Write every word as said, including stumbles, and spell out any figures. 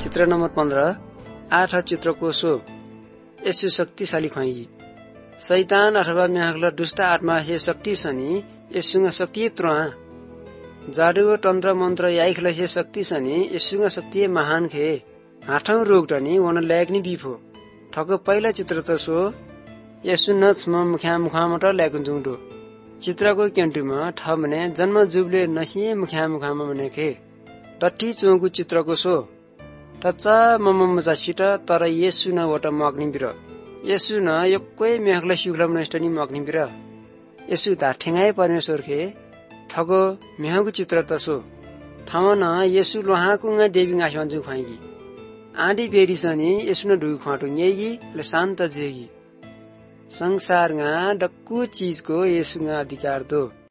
चित्र नम्बर पन्ध्र आठ चित्रको सो यसु शक्तिशाली खैगी शैतान अथवा म्याहला दुष्ट आत्मा हे शक्ति छनी यसुंगा शक्ति त्रुआ जादू तन्त्र मन्त्र याइखला हे शक्ति छनी यसुंगा शक्ति महान खे हाठौं रोग टनी वन ल्याग्नी बिफो ठक पहिला चित्र त सो यसु नच म मुख्या मुखामट ल्यागुन जुङडो चित्रको क्यान्टुमा ठ भने जन्म जुबले नसिए मुख्या मुखामा भनेखे टट्टी चोङको चित्रको सो टच्चा मममजा छिट तर यसु न वटा मग्नि बिर यसु न यक्कै मेहला सुखला नष्टनी मग्नि बिर यसु ता ठेंगाए परमेश्वर खे ठगो मेहको चित्र त सो थामन यसु लोहाकुङा देवी आसमान जु खाइगी आँधी बेरी सनी यसु न ढुक खाटु न्येगी ले शान्त जेगी संसारमा डक्कु चीजको यसुङा अधिकार दो।